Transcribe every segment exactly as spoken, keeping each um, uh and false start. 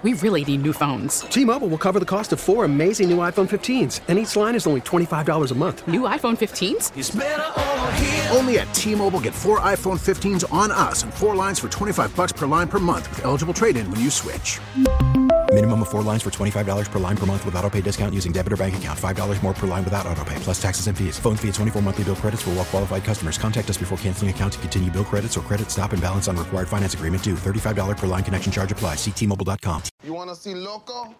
we really need new phones. T-Mobile will cover the cost of four amazing new iPhone fifteens, and each line is only twenty-five dollars a month. New iPhone fifteens? It's better over here. Only at T-Mobile, get four iPhone fifteens on us and four lines for twenty-five dollars per line per month with eligible trade-in when you switch. Minimum of four lines for twenty-five dollars per line per month with autopay discount using debit or bank account. five dollars more per line without autopay, plus taxes and fees. Phone fee at twenty-four monthly bill credits for well-qualified customers. Contact us before canceling account to continue bill credits or credit stop and balance on required finance agreement due. thirty-five dollars per line connection charge applies. See T Mobile dot com. You want to see Loco?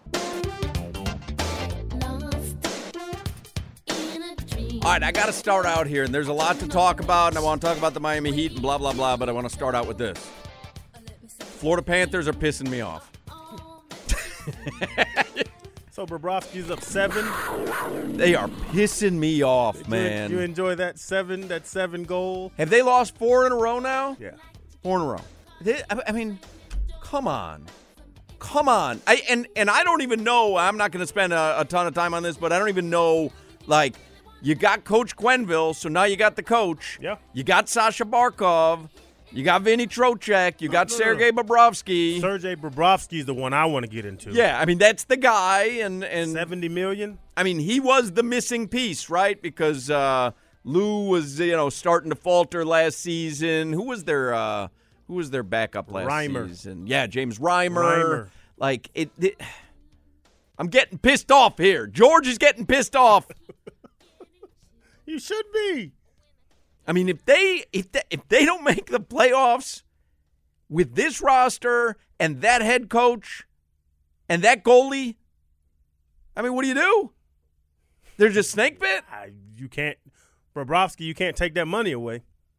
All right, I got to start out here, and there's a lot to talk about, and I want to talk about the Miami Heat and blah, blah, blah, but I want to start out with this. Florida Panthers are pissing me off. So Bobrovsky's up seven. They are pissing me off, Did man. You, you enjoy that seven, that seven goal? Have they lost four in a row now? Yeah. Four in a row. They, I, I mean, come on. Come on. I and, and I don't even know, I'm not going to spend a, a ton of time on this, but I don't even know, like, you got Coach Quenneville, so now you got the coach. Yeah. You got Sasha Barkov. You got Vinny Trocheck. You got no, no, Sergei no. Bobrovsky. Sergei Bobrovsky's the one I want to get into. Yeah, I mean, that's the guy. And, and seventy million dollars? I mean, he was the missing piece, right? Because uh, Lou was, you know, starting to falter last season. Who was their uh, who was their backup last Reimer. season? Yeah, James Reimer. Reimer. Like, it, it I'm getting pissed off here. George is getting pissed off. You should be. I mean, if they if they, if they don't make the playoffs with this roster and that head coach and that goalie, I mean, what do you do? They're just snake bit? I, you can't, Bobrovsky, you can't take that money away.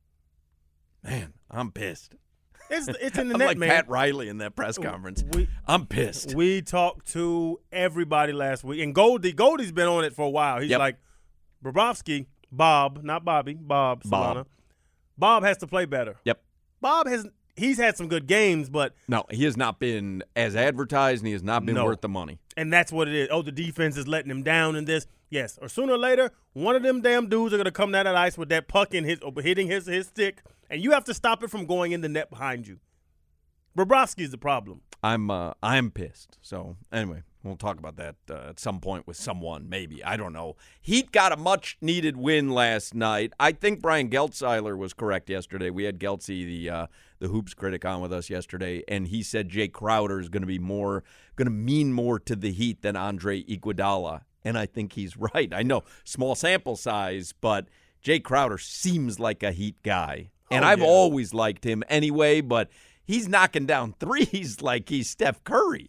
Man, I'm pissed. It's it's in the I'm net, like man. Pat Riley in that press conference. We, I'm pissed. We talked to everybody last week, and Goldie, Goldie's been on it for a while. He's Yep. like, Bobrovsky, Bob, not Bobby, Bob, Bob. Solana. Bob has to play better. Yep. Bob has he's had some good games, but No, he has not been as advertised, and he has not been No. worth the money. and that's what it is. Oh, the defense is letting him down in this. Yes, or sooner or later, one of them damn dudes are gonna come down that ice with that puck in his hitting his his stick, and you have to stop it from going in the net behind you. Bobrovsky's the problem. I'm uh, I'm pissed. So anyway, we'll talk about that uh, at some point with someone, maybe. I don't know. Heat got a much-needed win last night. I think Brian Geltzeiler was correct yesterday. We had Geltzy, the uh, the hoops critic, on with us yesterday, and he said Jay Crowder is going to be more, going to mean more to the Heat than Andre Iguodala, and I think he's right. I know, small sample size, but Jay Crowder seems like a Heat guy, and Oh, I've yeah. always liked him anyway, but he's knocking down threes like he's Steph Curry.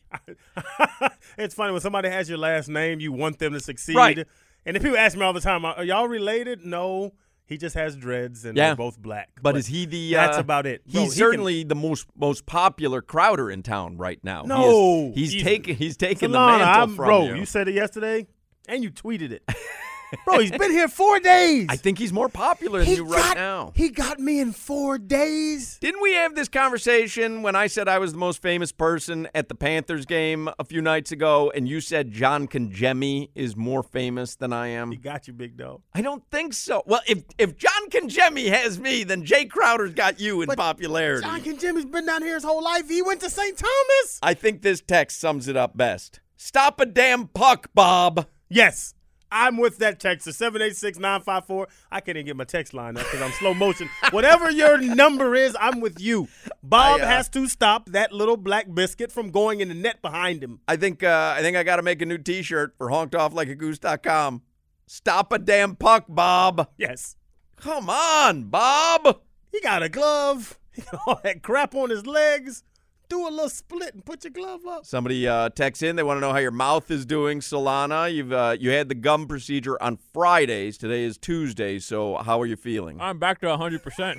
It's funny when somebody has your last name, you want them to succeed. Right. And if people ask me all the time, "Are y'all related?" No, he just has dreads and Yeah. they're both black. But is he the? That's uh, about it. Bro, He's he can- certainly the most most popular Crowder in town right now. He No, is- he's he's- taking he's taking the Solana, mantle I'm- from bro, you. you said it yesterday, and you tweeted it. Bro, he's been here four days. I think he's more popular than he you right got, now. He got me in four days. Didn't we have this conversation when I said I was the most famous person at the Panthers game a few nights ago, and you said John Kangemi is more famous than I am? He got you, big dog. I don't think so. Well, if if John Kangemi has me, then Jay Crowder's got you in But popularity. John Kangemi's been down here his whole life. He went to Saint Thomas. I think this text sums it up best. Stop a damn puck, Bob. Yes. I'm with that text. seven eight six, nine five four. I can't even get my text line up because I'm slow motion. Whatever your number is, I'm with you. Bob I, uh, has to stop that little black biscuit from going in the net behind him. I think uh, I think I got to make a new T-shirt for honkedoflikeagoose dot com. Like a goose dot com. Stop a damn puck, Bob. Yes. Come on, Bob. He got a glove. He got all that crap on his legs. Do a little split and put your glove up. Somebody uh, texts in. They want to know how your mouth is doing, Solana. You've uh, you had the gum procedure on Fridays. Today is Tuesday. So how are you feeling? I'm back to one hundred percent.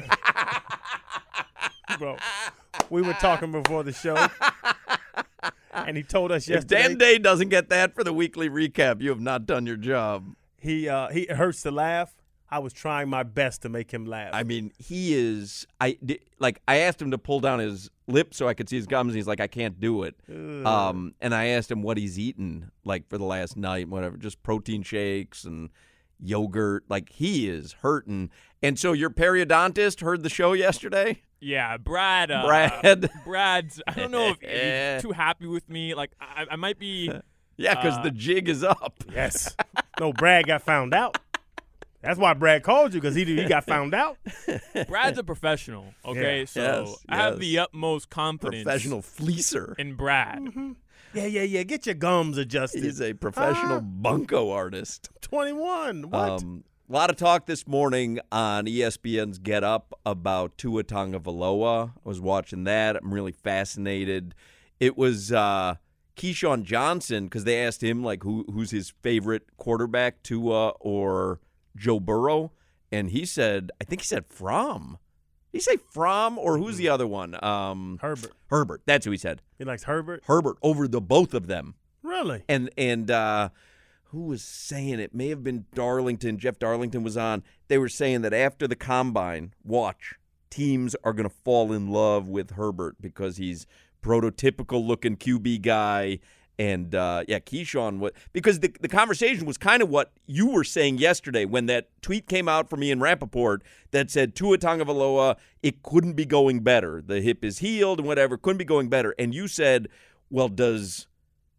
Bro, we were talking before the show, and he told us If yesterday. Dan Day doesn't get that for the weekly recap, you have not done your job. He uh, he it hurts to laugh. I was trying my best to make him laugh. I mean, he is. I di- like. I asked him to pull down his lip so I could see his gums. And he's like, I can't do it. Um, and I asked him what he's eaten like for the last night, whatever, just protein shakes, and yogurt. Like, he is hurting. And so your periodontist heard the show yesterday? Yeah, Brad. Uh, Brad. Brad's, I don't know if he's too happy with me. Like, I, I might be. Yeah, because uh, the jig is up. Yes. No, Brad got found out. That's why Brad called you, because he he got found out. Brad's a professional, okay? Yeah. So Yes, I have yes. the utmost confidence Professional fleecer. in Brad. Mm-hmm. Yeah, yeah, yeah. Get your gums adjusted. He's a professional Ah. bunko artist. twenty-one. What? Um, a lot of talk this morning on E S P N's Get Up about Tua Tagovailoa. I was watching that. I'm really fascinated. It was uh, Keyshawn Johnson, because they asked him, like, who who's his favorite quarterback, Tua or Joe Burrow? And he said, I think he said Fromm. Did he say Fromm, or who's the other one? Um, Herbert. Herbert. That's who he said. He likes Herbert? Herbert over the both of them. Really? And and uh, who was saying it? May have been Darlington. Jeff Darlington was on. They were saying that after the combine, watch, teams are going to fall in love with Herbert because he's prototypical looking Q B guy. And, uh, yeah, Keyshawn, what, because the, the conversation was kind of what you were saying yesterday when that tweet came out from Ian Rappaport that said Tua Tagovailoa, it couldn't be going better. The hip is healed and whatever, couldn't be going better. And you said, well, does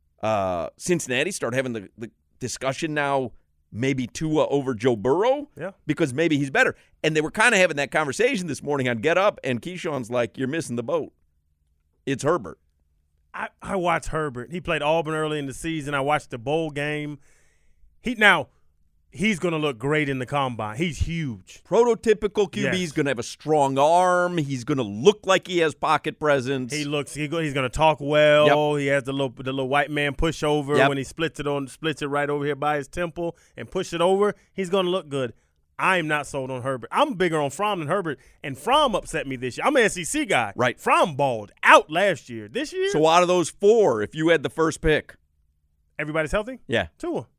uh, Cincinnati start having the, the discussion now, maybe Tua over Joe Burrow? Yeah. Because maybe he's better. And they were kind of having that conversation this morning on Get Up, and Keyshawn's like, you're missing the boat. It's Herbert. I, I watched Herbert. He played Auburn early in the season. I watched the bowl game. He now he's going to look great in the combine. He's huge. Prototypical Q B. Yes. He's going to have a strong arm. He's going to look like he has pocket presence. He looks. He go, he's going to talk well. Yep. He has the little the little white man push over Yep. when he splits it on splits it right over here by his temple and push it over. He's going to look good. I'm not sold on Herbert. I'm bigger on Fromm than Herbert, and Fromm upset me this year. I'm an S E C guy. Right. Fromm balled out last year. This year, So out of those four, if you had the first pick, everybody's healthy. yeah. Tua.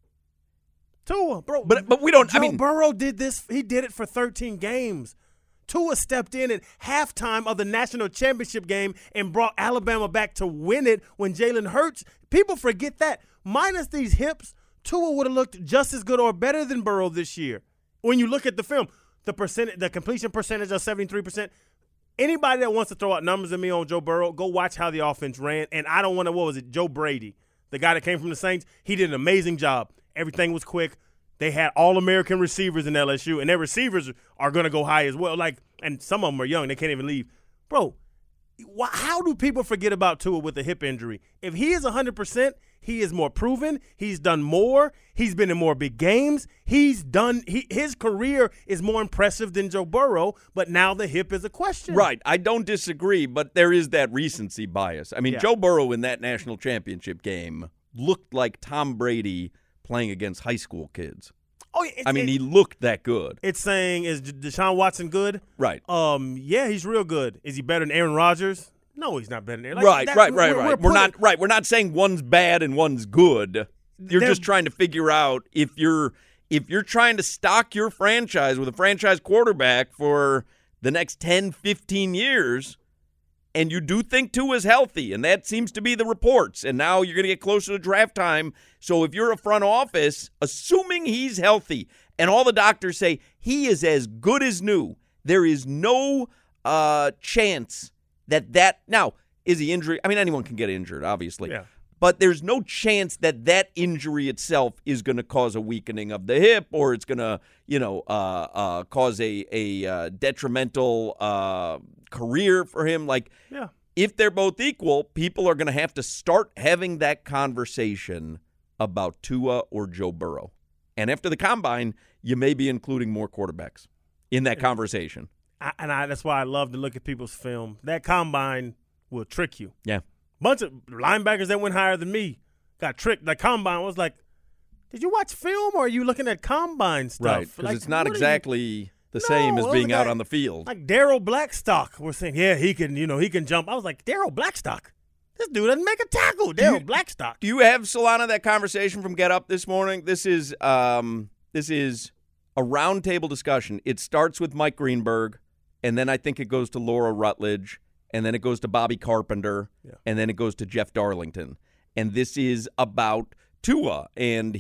Tua, bro. But but we don't. Joe I mean, Burrow did this. He did it for thirteen games. Tua stepped in at halftime of the national championship game and brought Alabama back to win it when Jalen Hurts. People forget that. Minus these hips, Tua would have looked just as good or better than Burrow this year. When you look at the film, the percent, the completion percentage of seventy-three percent. Anybody that wants to throw out numbers at me on Joe Burrow, go watch how the offense ran. And I don't want to, what was it, Joe Brady, the guy that came from the Saints, he did an amazing job. Everything was quick. They had all-American receivers in L S U, and their receivers are going to go high as well. Like, and some of them are young. They can't even leave. Bro, wh- how do people forget about Tua with a hip injury? If he is one hundred percent, he is more proven. He's done more. He's been in more big games. He's done he, – his career is more impressive than Joe Burrow, but now the hip is a question. right. I don't disagree, but there is that recency bias. I mean, Yeah. Joe Burrow in that national championship game looked like Tom Brady playing against high school kids. Oh, yeah, it's, I mean, it- he looked that good. It's saying, is Deshaun Watson good? Right. Um, yeah, he's real good. Is he better than Aaron Rodgers? No, he's not better than Aaron. Like, right, that- right, right, we're- right. We're, We're, not putting- right. We're not saying one's bad and one's good. You're They're- just trying to figure out if you're if you're trying to stock your franchise with a franchise quarterback for the next ten, fifteen years, and you do think Tua's healthy, and that seems to be the reports, and now you're going to get closer to draft time. So if you're a front office, assuming he's healthy, and all the doctors say he is as good as new, there is no uh, chance that that – now, is he injured? I mean, anyone can get injured, obviously. Yeah. But there's no chance that that injury itself is going to cause a weakening of the hip, or it's going to, you know, uh, uh, cause a a uh, detrimental uh, career for him. Like, Yeah. if they're both equal, people are going to have to start having that conversation about Tua or Joe Burrow. And after the combine, you may be including more quarterbacks in that conversation. I, and I, that's why I love to look at people's film. That combine will trick you. Yeah. Bunch of linebackers that went higher than me got tricked. The combine was like, did you watch film or are you looking at combine stuff? Right, because Like, it's not what are you- exactly the same as those being are out guys- on the field. Like Daryl Blackstock, we're saying, yeah, he can, you know, he can jump. I was like, Daryl Blackstock, this dude doesn't make a tackle. Daryl Blackstock. Do you have, Solana, that conversation from Get Up this morning? This is um, this is a roundtable discussion. It starts with Mike Greenberg, and then I think it goes to Laura Rutledge, and then it goes to Bobby Carpenter, and then it goes to Jeff Darlington. And this is about Tua and him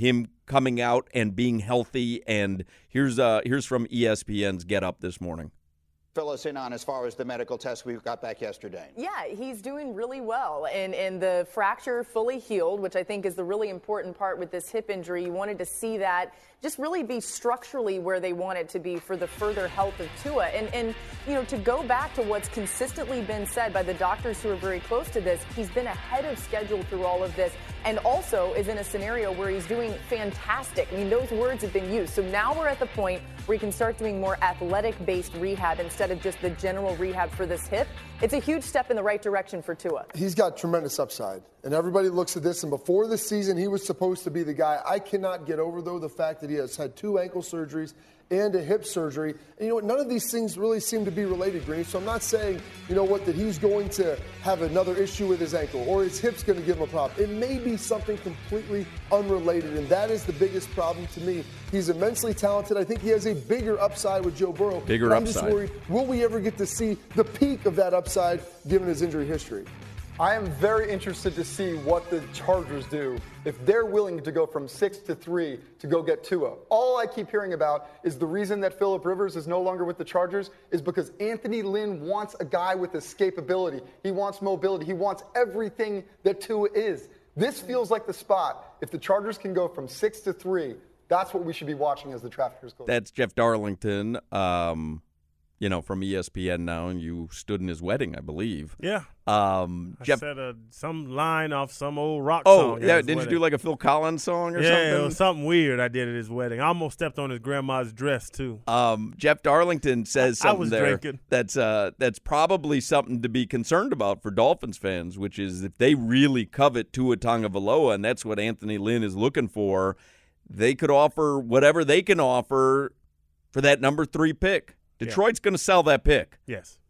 coming out and being healthy. And here's uh, here's from E S P N's Get Up this morning. Fill us in on as far as the medical test we got back yesterday. Yeah, he's doing really well, and, and the fracture fully healed, which I think is the really important part with this hip injury. You wanted to see that just really be structurally where they want it to be for the further health of Tua. And, and you know, to go back to what's consistently been said by the doctors who are very close to this, he's been ahead of schedule through all of this, and also is in a scenario where he's doing fantastic. I mean, those words have been used. So now we're at the point where he can start doing more athletic-based rehab instead of just the general rehab for this hip. It's a huge step in the right direction for Tua. He's got tremendous upside, and everybody looks at this, and before the season, he was supposed to be the guy. I cannot get over, though, the fact that he has had two ankle surgeries and a hip surgery. And you know what? None of these things really seem to be related, Green. So I'm not saying, you know what, that he's going to have another issue with his ankle or his hip's going to give him a problem. It may be something completely unrelated, and that is the biggest problem to me. He's immensely talented. I think he has a bigger upside with Joe Burrow. Bigger but I'm upside. just worried, will we ever get to see the peak of that upside given his injury history? I am very interested to see what the Chargers do if they're willing to go from six to three to go get Tua. All I keep hearing about is the reason that Phillip Rivers is no longer with the Chargers is because Anthony Lynn wants a guy with escapability. He wants mobility. He wants everything that Tua is. This feels like the spot. If the Chargers can go from six to three, that's what we should be watching as the traffickers go. That's Jeff Darlington, um, you know, from E S P N now, and you stood in his wedding, I believe. Yeah. Um, I Jeff, said uh, some line off some old rock oh, song. yeah, at his didn't wedding. you do like a Phil Collins song or yeah, something? it was something weird I did at his wedding. I almost stepped on his grandma's dress, too. Um, Jeff Darlington says I something was there drinking. that's uh, that's probably something to be concerned about for Dolphins fans, which is if they really covet Tua Tagovailoa, and that's what Anthony Lynn is looking for, they could offer whatever they can offer for that number three pick. Detroit's yeah. going to sell that pick. Yes.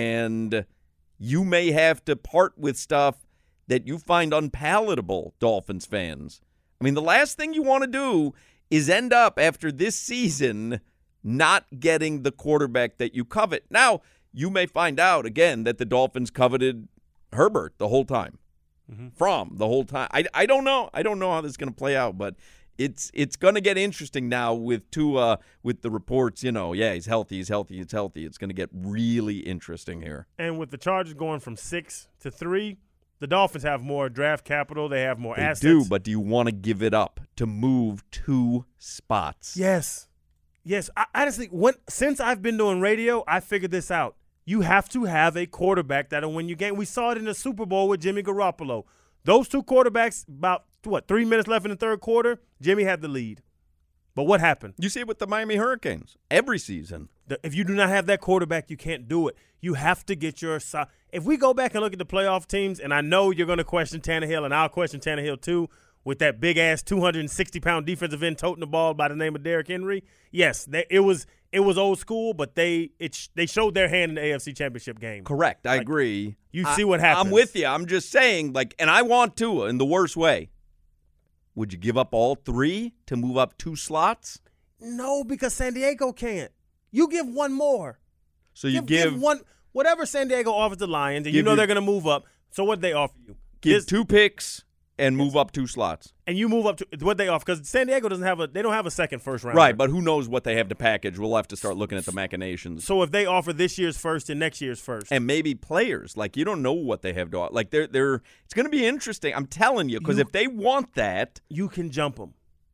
And you may have to part with stuff that you find unpalatable, Dolphins fans. I mean, the last thing you want to do is end up after this season not getting the quarterback that you covet. Now, you may find out, again, that the Dolphins coveted Herbert the whole time. Mm-hmm. From the whole time. I, I don't know. I don't know how this is going to play out, but It's it's going to get interesting now with Tua, with the reports, you know, yeah, he's healthy, he's healthy, he's healthy. It's going to get really interesting here. And with the Chargers going from six to three, the Dolphins have more draft capital. They have more they assets. They do, but do you want to give it up to move two spots? Yes. Yes. I, honestly, when, since I've been doing radio, I figured this out. You have to have a quarterback that'll win you game. We saw it in the Super Bowl with Jimmy Garoppolo. Those two quarterbacks, about, what, three minutes left in the third quarter, Jimmy had the lead. But what happened? You see it with the Miami Hurricanes every season. The, if you do not have that quarterback, you can't do it. You have to get your – if we go back and look at the playoff teams, and I know you're going to question Tannehill, and I'll question Tannehill too, with that big-ass two hundred sixty pound defensive end toting the ball by the name of Derrick Henry, yes, they, it was it was old school, but they it they showed their hand in the A F C Championship game. Correct. I like, agree. You I, see what happens. I'm with you. I'm just saying, like, and I want Tua in the worst way. Would you give up all three to move up two slots? No, because San Diego can't. You give one more. So you give, give, give one whatever San Diego offers the Lions, and you know your, they're going to move up. So what they offer you? Give This, two picks and move up two slots. And you move up to what they offer because San Diego doesn't have a they don't have a second first round. Right, but who knows what they have to package? We'll have to start looking at the machinations. So if they offer this year's first and next year's first, and maybe players, like you don't know what they have to offer. Like they're they're it's going to be interesting. I'm telling you, because if they want that, you can jump them.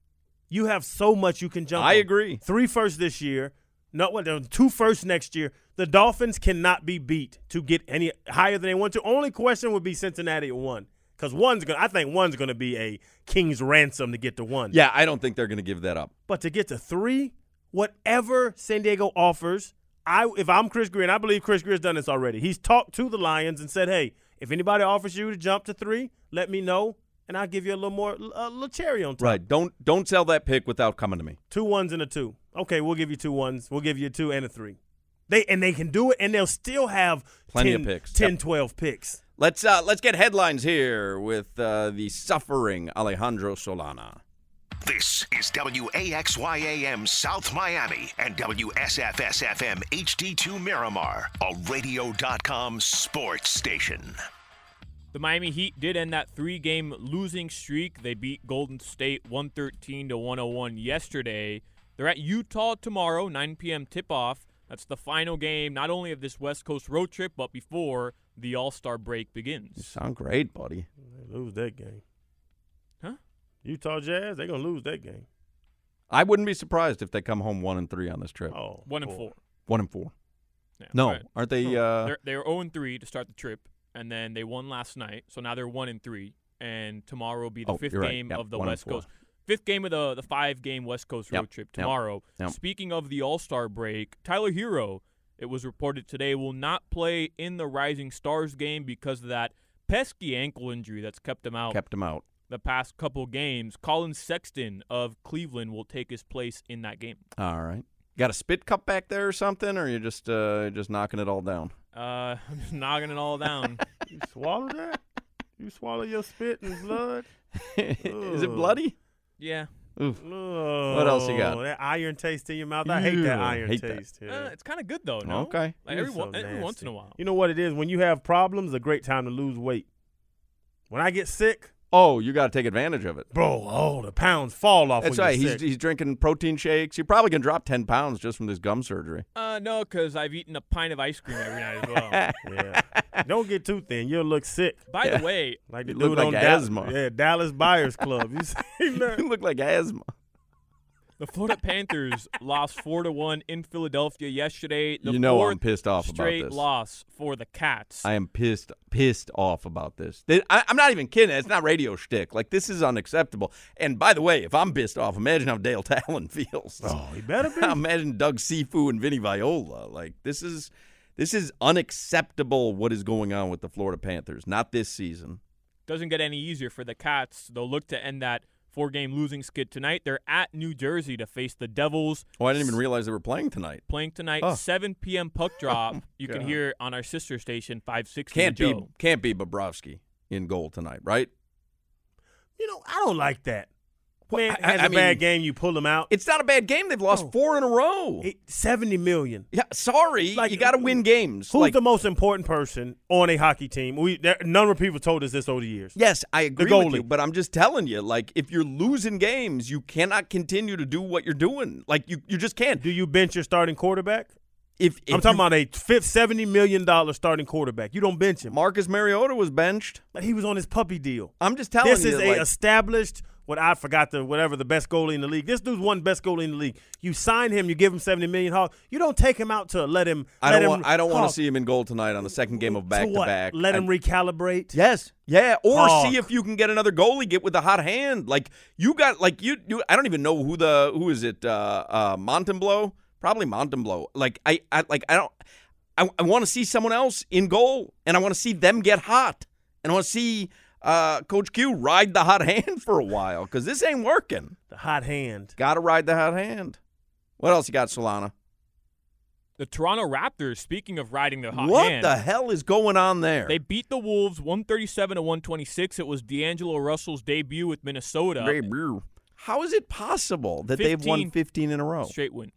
You have so much you can jump. I them. agree. Three firsts this year. No, what? Two firsts next year. The Dolphins cannot be beat to get any higher than they want to. Only question would be Cincinnati at one. Because one's going I think one's going to be a king's ransom to get to one. Yeah, I don't think they're going to give that up. But to get to three, whatever San Diego offers, I if I'm Chris Greer, and I believe Chris Greer's done this already. He's talked to the Lions and said, hey, if anybody offers you to jump to three, let me know, and I'll give you a little more, a little cherry on top. Right. Don't don't sell that pick without coming to me. Two ones and a two. Okay, we'll give you two ones. We'll give you a two and a three. They And they can do it, and they'll still have plenty ten, of picks. ten, yep. twelve picks. Let's uh, let's get headlines here with uh, the suffering Alejandro Solana. This is W A X Y A M South Miami and W S F S F M H D two Miramar, a radio dot com sports station. The Miami Heat did end that three-game losing streak. They beat Golden State one thirteen to one oh one yesterday. They're at Utah tomorrow, nine p.m. tip-off. That's the final game, not only of this West Coast road trip, but before the All-Star break begins. You sound great, buddy. They lose that game. Huh? Utah Jazz, they're going to lose that game. I wouldn't be surprised if they come home one and three on this trip. Oh, One and four. One and four. Yeah, no, right. aren't they? Uh, they're they're zero and three to start the trip, and then they won last night, so now they're one and three. And tomorrow will be the Oh, fifth you're right. game Yep, of the one and West four. Coast. Fifth game of the, the five-game West Coast road Yep, trip yep, tomorrow. yep. Speaking of the All-Star break, Tyler Hero, it was reported today, will not play in the Rising Stars game because of that pesky ankle injury that's kept him out. kept him out. The past couple games. Colin Sexton of Cleveland will take his place in that game. All right. Got a spit cup back there or something, or you're just uh, just knocking it all down? Uh, I'm just knocking it all down. You swallow that? You swallow your spit and blood? Is it bloody? Yeah. Oof. Oh, What else you got? That iron taste in your mouth. I hate that Ew, iron hate that. taste. Uh, Yeah. it's kind of good, though, no? Okay. Like You're every, so one- every once nasty. in a while. You know what it is? When you have problems, it's a great time to lose weight. When I get sick, Oh, you got to take advantage of it. bro, oh, the pounds fall off That's when right. you're He's, sick. he's drinking protein shakes. You're probably going to drop ten pounds just from this gum surgery. Uh, no, because I've eaten a pint of ice cream every night as well. yeah. Don't get too thin. You'll look sick. By the way, Like the You look dude like on asthma. Dallas, yeah, Dallas Buyers Club. You seen that? You look like asthma. the Florida Panthers lost four to one in Philadelphia yesterday. The You know I'm fourth pissed off about straight this. loss for the Cats. I am pissed, pissed off about this. They- I, I'm not even kidding. It's not radio shtick. Like, this is unacceptable. And by the way, if I'm pissed off, imagine how Dale Talon feels. Oh, he better be. Imagine Doug Sifu and Vinny Viola. Like, this is this is unacceptable what is going on with the Florida Panthers. Not this season. Doesn't get any easier for the Cats. They'll look to end that four-game losing skid tonight. They're at New Jersey to face the Devils. Oh, I didn't even realize they were playing tonight. Playing tonight, Oh. seven p.m. puck drop. Oh, you can God. hear it on our sister station, five sixty Can't The be Joe. can't be Bobrovsky in goal tonight, right? You know, I don't like that. Man, I- has I a bad mean, game, you pull them out. It's not a bad game. They've lost Oh. four in a row. It, seventy million. yeah, sorry. Like, you got to win games. Who's like, the most important person on a hockey team? We there, a number of people told us this over the years. Yes, I agree The with you, goalie. but I'm just telling you, like, if you're losing games, you cannot continue to do what you're doing. Like, you, you just can't. Do you bench your starting quarterback? If, if I'm talking you- about a fifth seventy million dollar starting quarterback. You don't bench him. Marcus Mariota was benched. But he was on his puppy deal. I'm just telling This you. is a like, established. What I forgot the whatever the best goalie in the league. This dude's one best goalie in the league. You sign him, you give him seventy million. Hog. You don't take him out to let him. I let don't him, want. I don't want Hog, to see him in goal tonight on the second game of to back what? to back. Let I- him recalibrate. Yes. Yeah. Or Hawk. see if you can get another goalie, get with a hot hand. Like you got like you you I don't even know who the who is it, uh uh Montembeau? Probably Montembeau. Like I, I like I don't I, I want to see someone else in goal and I want to see them get hot. And I want to see uh Coach Q ride the hot hand for a while because this ain't working. The hot hand. Gotta ride the hot hand. What else you got, Solana? The Toronto Raptors, speaking of riding their hot What hand, the hell is going on there? they beat the Wolves one thirty-seven to one twenty-six. It was D'Angelo Russell's debut with Minnesota. How is it possible that they've won fifteen fifteen in a row? Straight win.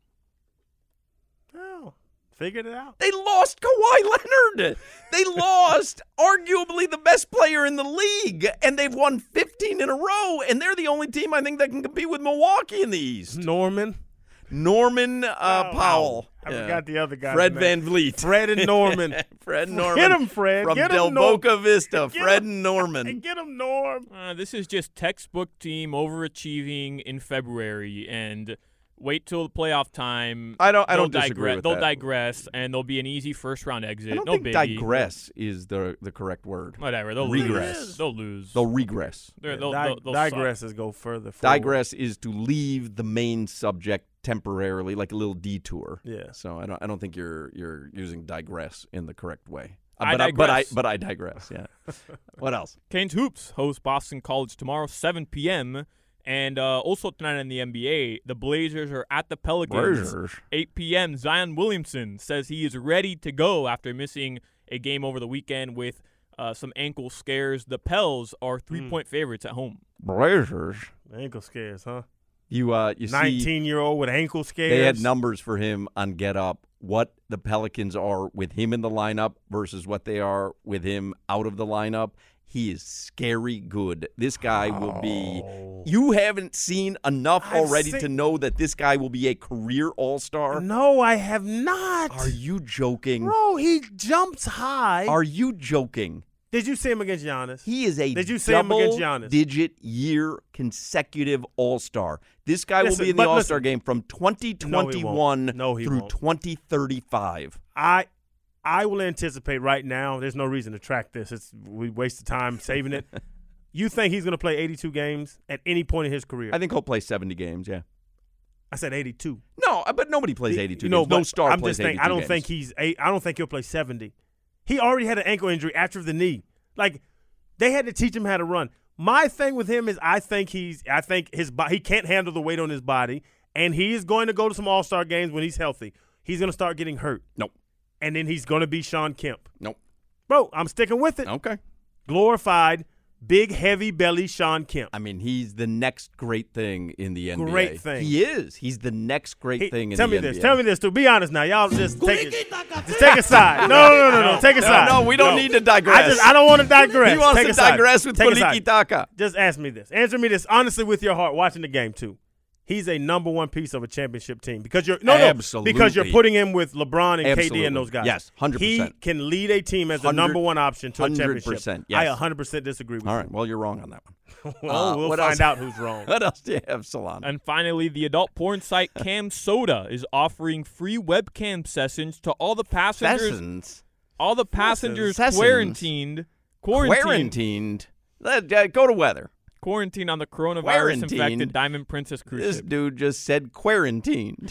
Oh, figured it out. They lost Kawhi Leonard. They lost arguably the best player in the league, and they've won fifteen in a row, and they're the only team I think that can compete with Milwaukee in the East. Norman. Norman uh, Oh, Powell. I Yeah. forgot the other guy. Fred Van Vliet. Fred and Norman. Fred Norman. Get him, Fred. From Get Del him, Norm. Boca Vista. Get Fred him. and Norman. Get him, Norm. Uh, this is just textbook team overachieving in February, and wait till the playoff time. I don't- I They'll don't disagree digress. with They'll that. digress, and there'll be an easy first round exit. I don't no think biggie. digress is the the correct word. Whatever. They'll regress. lose. They'll lose. They'll regress. They're- they'll, Di- they'll, they'll suck. digresses go further forward. Digress is to leave the main subject temporarily, like a little detour. Yeah. So I don't. I don't think you're you're using digress in the correct way. I but I, but I digress. but I digress. Yeah. What else? Canes Hoops host Boston College tomorrow, seven p.m. And uh, also tonight in the N B A, the Blazers are at the Pelicans. Blazers. eight p.m. Zion Williamson says he is ready to go after missing a game over the weekend with uh, some ankle scares. The Pels are three-point favorites at home. Blazers. Ankle scares, huh? You uh you see nineteen-year-old with ankle scares. they had numbers for him on Get Up. What the Pelicans are with him in the lineup versus what they are with him out of the lineup. He is scary good. This guy will be – you haven't seen enough I've already seen- to know that this guy will be a career all-star? No, I have not. Are you joking? Bro, he jumps high. Are you joking? Did you see him against Giannis? He is a Did you see him against Giannis? double-digit year consecutive all-star. This guy Listen, will be in the but all-star listen. game from twenty twenty-one No, he won't. No, he through won't. twenty thirty-five. I I will anticipate right now. There's no reason to track this. It's we wasted time saving it. You think he's going to play eighty-two games at any point in his career? I think he'll play seventy games, yeah. I said eighty-two. No, but nobody plays eighty-two You know, games. No but star I'm plays just saying, eighty-two I don't games. think he's eight. I don't think he'll play seventy. He already had an ankle injury after the knee. Like they had to teach him how to run. My thing with him is I think he's I think his bo- he can't handle the weight on his body, and he is going to go to some All-Star games when he's healthy. He's going to start getting hurt. Nope. And then he's going to be Sean Kemp. Nope. Bro, I'm sticking with it. Okay. Glorified, big, heavy belly Sean Kemp. I mean, he's the next great thing in the N B A. Great thing. He is. He's the next great He- thing in tell the me N B A. this. Tell me this, too. Be honest now. Y'all just take it. Just take a side. No, no, no, no. no. Take a No, side. no, we don't need to digress. I, just, I don't want to digress. He wants take to a side. digress with Take a side. Paliki Taka. Just ask me this. Answer me this honestly with your heart watching the game, too. He's a number one piece of a championship team because you're no, no, Absolutely. because you're putting him with LeBron and K D Absolutely. and those guys. Yes, one hundred percent. He can lead a team as the number one option to a one hundred championship. percent, yes. I one hundred percent disagree with All you. right. Well, you're wrong on that one. Well, Uh, we'll what find else? out who's wrong. What else do you have, Solana? And finally, the adult porn site Cam Soda is offering free webcam sessions to all the passengers. Sessions? All the passengers Sessions? quarantined. Quarantined. Quarantined. Let- uh, Go to weather. Quarantined on the coronavirus Quarantined. infected Diamond Princess cruise This ship. dude just said quarantined.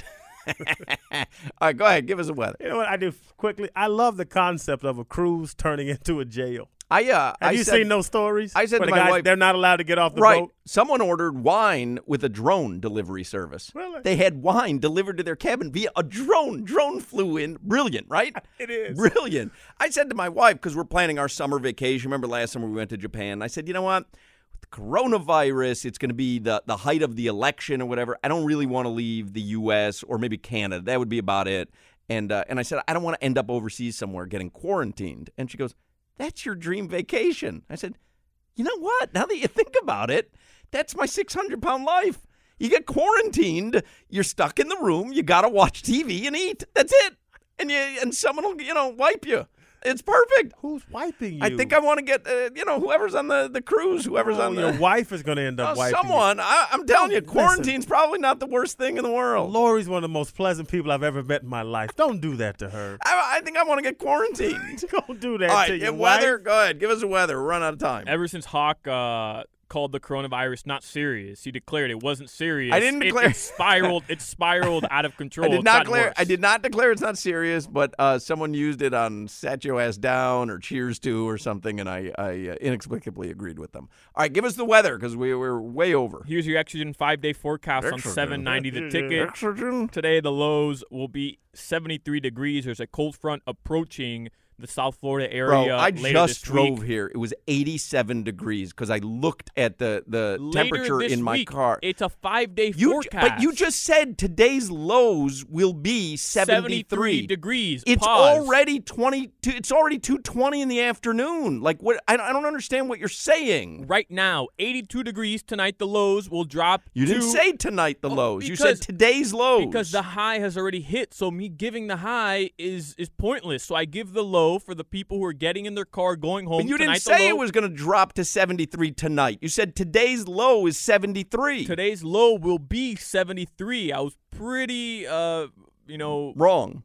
All right, go ahead. Give us a weather. You know what I do quickly? I love the concept of a cruise turning into a jail. I uh, Have I you said, seen those stories? I said where to the my guys, wife, they're not allowed to get off the right. boat. Someone ordered wine with a drone delivery service. Really? They had wine delivered to their cabin via a drone. Drone flew in. Brilliant, right? It is. Brilliant. I said to my wife, because we're planning our summer vacation. Remember last summer we went to Japan? I said, you know what? With the coronavirus, it's going to be the, the height of the election or whatever. I don't really want to leave the U S or maybe Canada. That would be about it. And uh, and I said, I don't want to end up overseas somewhere getting quarantined. And she goes, that's your dream vacation. I said, you know what? Now that you think about it, that's my six hundred pound life. You get quarantined, you're stuck in the room, you got to watch T V and eat. That's it. And you and someone will, you know, wipe you. It's perfect. Who's wiping you? I think I want to get, uh, you know, whoever's on the, the cruise, whoever's Oh, on the. your wife is going to end up Oh, wiping someone. I, I'm telling you, Listen. quarantine's probably not the worst thing in the you. world. Lori's one of the most pleasant people I've ever met in my life. Don't do that to her. I, I think I want to get quarantined. Don't do that All to right, your yeah, weather. wife. Go ahead. Give us a weather. We're running out of time. Ever since Hawk uh, called the coronavirus not serious, he declared it wasn't serious. I didn't It- declare- It, spiraled. It spiraled out of control. I did It's not gotten declare. worse. I did not declare it's not serious, but uh, someone used it on "Sat Your Ass Down" or "Cheers to" or something, and I, I uh, inexplicably agreed with them. All right, give us the weather because we we're way over. Here's your Exogen five-day forecast on Exogen. seven ninety The Ticket. Exogen. Today, the lows will be seventy-three degrees. There's a cold front approaching the South Florida area Bro, I later just this drove week. here. It was eighty-seven degrees because I looked at the, the Later temperature this in my week, car. It's a five-day You, forecast. but you just said today's lows will be seventy-three seventy-three degrees. It's Pause. already twenty-two. It's already two twenty in the afternoon. Like what? I, I don't understand what you're saying. Right now, eighty-two degrees tonight. The lows will drop. You didn't to- say tonight the Oh, lows. You because- said today's lows. Because the high has already hit, so me giving the high is is pointless. So I give the low for the people who are getting in their car going home. But you Tonight, didn't the say it low- was going to drop to seventy-three tonight. You said today's low is seventy-three. Today's low will be seventy-three. I was pretty, uh, you know, wrong.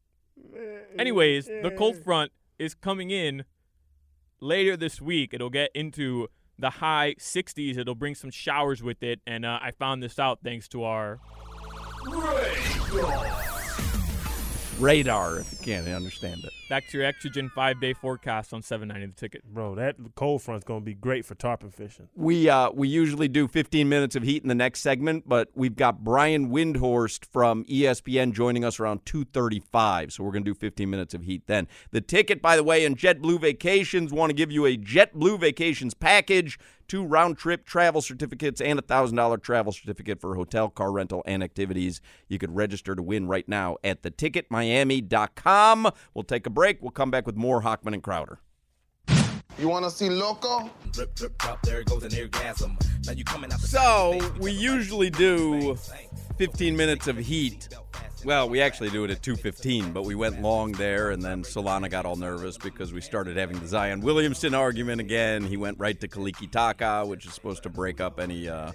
Anyways, the cold front is coming in later this week. It'll get into the high sixties. It'll bring some showers with it, and uh, I found this out thanks to our Radar, if you can't understand it. Back to your Exogen five-day forecast on seven ninety The Ticket. Bro, that cold front's going to be great for tarpon fishing. We uh we usually do fifteen minutes of heat in the next segment, but we've got Brian Windhorst from E S P N joining us around two thirty-five, so we're going to do fifteen minutes of heat then. The Ticket, by the way, and JetBlue Vacations want to give you a JetBlue Vacations package, two round-trip travel certificates and a one thousand dollars travel certificate for hotel, car rental, and activities. You could register to win right now at the ticket miami dot com. We'll take a break. We'll come back with more Hochman and Crowder. You want to see Loco? Drip, drip, drop, there goes an orgasm. Now you coming out the So we usually do fifteen minutes of heat. Well, we actually do it at two fifteen, but we went long there, and then Solana got all nervous because we started having the Zion Williamson argument again. He went right to Kaliki Taka, which is supposed to break up any uh,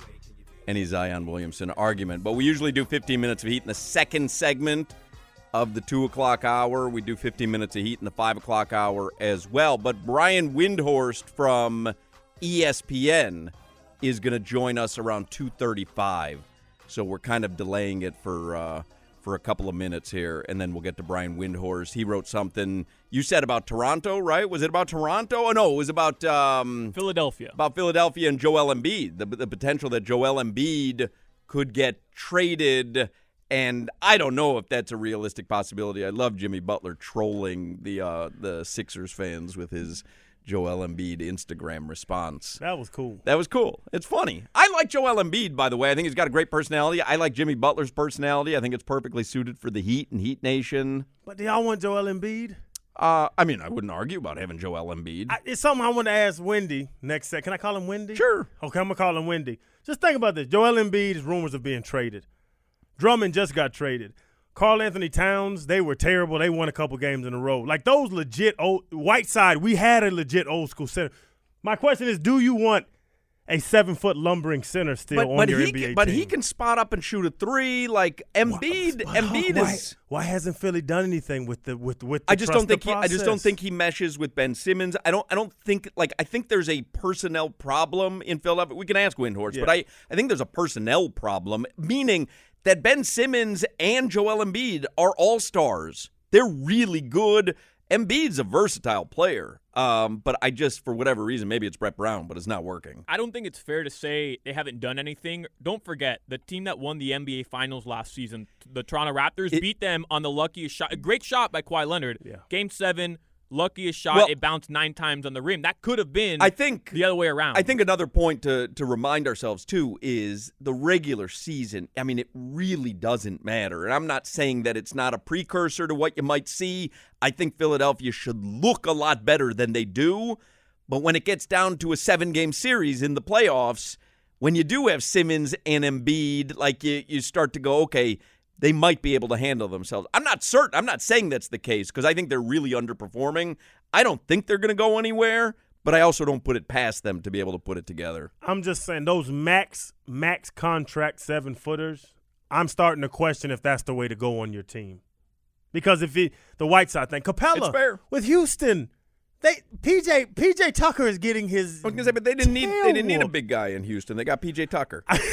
any Zion Williamson argument. But we usually do fifteen minutes of heat in the second segment of the two o'clock hour. We do fifteen minutes of heat in the five o'clock hour as well. But Brian Windhorst from E S P N is going to join us around two thirty-five. So we're kind of delaying it for uh, for a couple of minutes here, and then we'll get to Brian Windhorst. He wrote something you said about Toronto, right? Was it about Toronto? Oh, no, it was about um, Philadelphia. About Philadelphia and Joel Embiid, the, the potential that Joel Embiid could get traded. And I don't know if that's a realistic possibility. I love Jimmy Butler trolling the uh, the Sixers fans with his Joel Embiid Instagram response. That was cool. That was cool. It's funny. I like Joel Embiid, by the way. I think he's got a great personality. I like Jimmy Butler's personality. I think it's perfectly suited for the Heat and Heat Nation. But do y'all want Joel Embiid? Uh, I mean, I wouldn't argue about having Joel Embiid. I, it's something I want to ask Wendy next set. Can I call him Wendy? Sure. Okay, I'm going to call him Wendy. Just think about this. Joel Embiid is rumors of being traded. Drummond just got traded. Karl Anthony Towns, they were terrible. They won a couple games in a row. Like those legit old Whiteside, we had a legit old school center. My question is, do you want a seven foot lumbering center still but, on but your he N B A can, team? But he can spot up and shoot a three. Like Embiid, why, Embiid why, is. Why hasn't Philly done anything with the with with? The I just don't think he. process? I just don't think he meshes with Ben Simmons. I don't. I don't think like. I think there's a personnel problem in Philadelphia. We can ask Windhorst, Yeah. but I. I think there's a personnel problem, meaning that Ben Simmons and Joel Embiid are all-stars. They're really good. Embiid's a versatile player, um, but I just, for whatever reason, maybe it's Brett Brown, but it's not working. I don't think it's fair to say they haven't done anything. Don't forget, the team that won the N B A Finals last season, the Toronto Raptors, It, beat them on the luckiest shot. A great shot by Kawhi Leonard. Yeah. Game seven, luckiest shot. Well, it bounced nine times on the rim. That could have been I think, the other way around. I think another point to, to remind ourselves, too, is the regular season. I mean, it really doesn't matter. And I'm not saying that it's not a precursor to what you might see. I think Philadelphia should look a lot better than they do. But when it gets down to a seven-game series in the playoffs, when you do have Simmons and Embiid, like you, you start to go, okay, they might be able to handle themselves. I'm not certain. I'm not saying that's the case because I think they're really underperforming. I don't think they're going to go anywhere, but I also don't put it past them to be able to put it together. I'm just saying those max max contract seven footers. I'm starting to question if that's the way to go on your team, because if it, the Whiteside thing, Capella It's fair. with Houston, they P J P J Tucker is getting his. I was gonna say, but they didn't need they didn't need a tail big guy in Houston. They got P J Tucker. to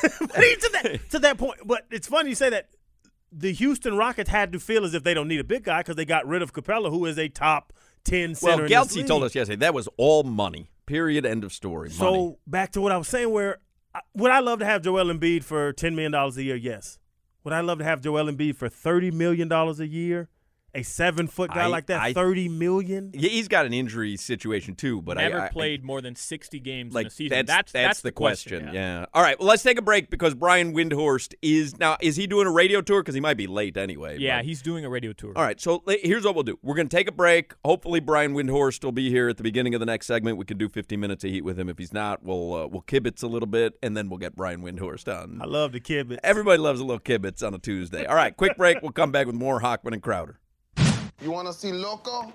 that to that point, but it's funny you say that. The Houston Rockets had to feel as if they don't need a big guy because they got rid of Capella, who is a top ten center. Well, in this Gelsey league. told us yesterday that was all money. Period. End of story. So money. back to what I was saying, where I- would I love to have Joel Embiid for ten million dollars a year? Yes. Would I love to have Joel Embiid for thirty million dollars a year? A seven-foot guy I- like that, I- thirty million dollars? Yeah, he's got an injury situation too, but Never I, I played more than sixty games like in a season. that's That's that's, that's the, the question. question. Yeah. All right. Well, let's take a break because Brian Windhorst is now. Is he doing a radio tour? Because he might be late anyway. Yeah, but- he's doing a radio tour. All right, so le- here's what we'll do. We're going to take a break. Hopefully, Brian Windhorst will be here at the beginning of the next segment. We could do fifteen minutes of heat with him. If he's not, we'll uh, we'll kibitz a little bit, and then we'll get Brian Windhorst on. I love the kibitz. Everybody loves a little kibitz on a Tuesday. All right, quick break. We'll come back with more Hochman and Crowder. You want to see Loco?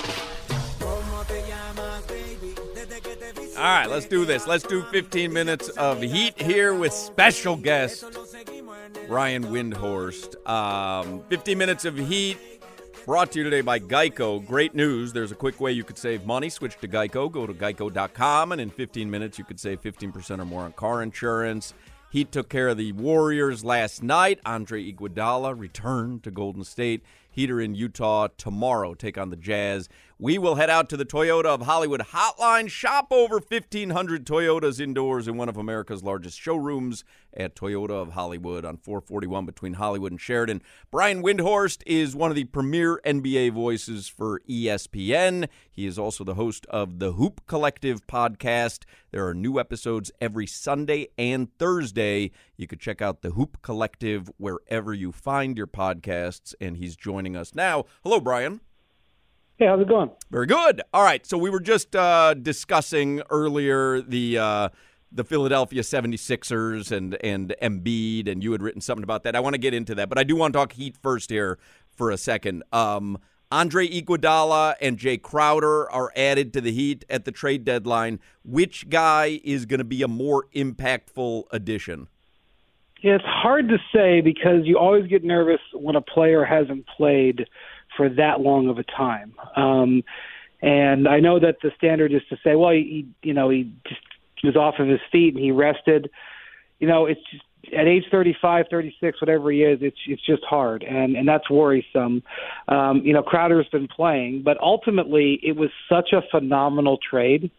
All right, let's do this. Let's do fifteen minutes of heat here with special guest Brian Windhorst. Um, fifteen minutes of heat brought to you today by Geico. Great news. There's a quick way you could save money. Switch to Geico. Go to geico dot com, and in fifteen minutes, you could save fifteen percent or more on car insurance. Heat took care of the Warriors last night. Andre Iguodala returned to Golden State. Heat are in Utah tomorrow. Take on the Jazz. We will head out to the Toyota of Hollywood hotline. Shop over fifteen hundred Toyotas indoors in one of America's largest showrooms at Toyota of Hollywood on four forty-one between Hollywood and Sheridan. Brian Windhorst is one of the premier N B A voices for E S P N. He is also the host of the Hoop Collective podcast. There are new episodes every Sunday and Thursday. You could check out the Hoop Collective wherever you find your podcasts, and he's joining us now. Hello, Brian. Hey, how's it going? Very good. All right, so we were just uh, discussing earlier the uh, the Philadelphia seventy-sixers and, and Embiid, and you had written something about that. I want to get into that, but I do want to talk Heat first here for a second. Um, Andre Iguodala and Jay Crowder are added to the Heat at the trade deadline. Which guy is going to be a more impactful addition? Yeah, it's hard to say because you always get nervous when a player hasn't played for that long of a time. Um, and I know that the standard is to say, well, he, you know, he just was off of his feet and he rested. You know, it's just, at age thirty-five, thirty-six, whatever he is, it's it's just hard, and, and that's worrisome. Um, you know, Crowder's been playing, but ultimately it was such a phenomenal trade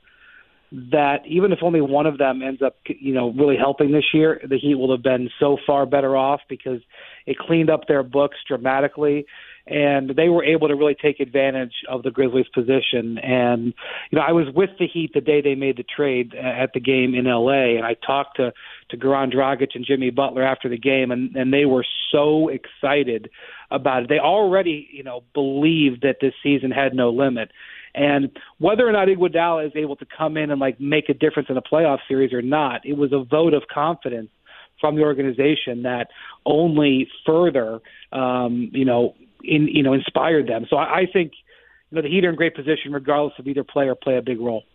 that even if only one of them ends up, you know, really helping this year, the Heat will have been so far better off because it cleaned up their books dramatically, and they were able to really take advantage of the Grizzlies' position. And, you know, I was with the Heat the day they made the trade at the game in L A, and I talked to, to Goran Dragic and Jimmy Butler after the game, and, and they were so excited about it. They already, you know, believed that this season had no limit. And whether or not Iguodala is able to come in and, like, make a difference in a playoff series or not, it was a vote of confidence from the organization that only further, um, you know, in, you know, inspired them. So I, I think, you know, the Heat are in great position regardless of either player play a big role.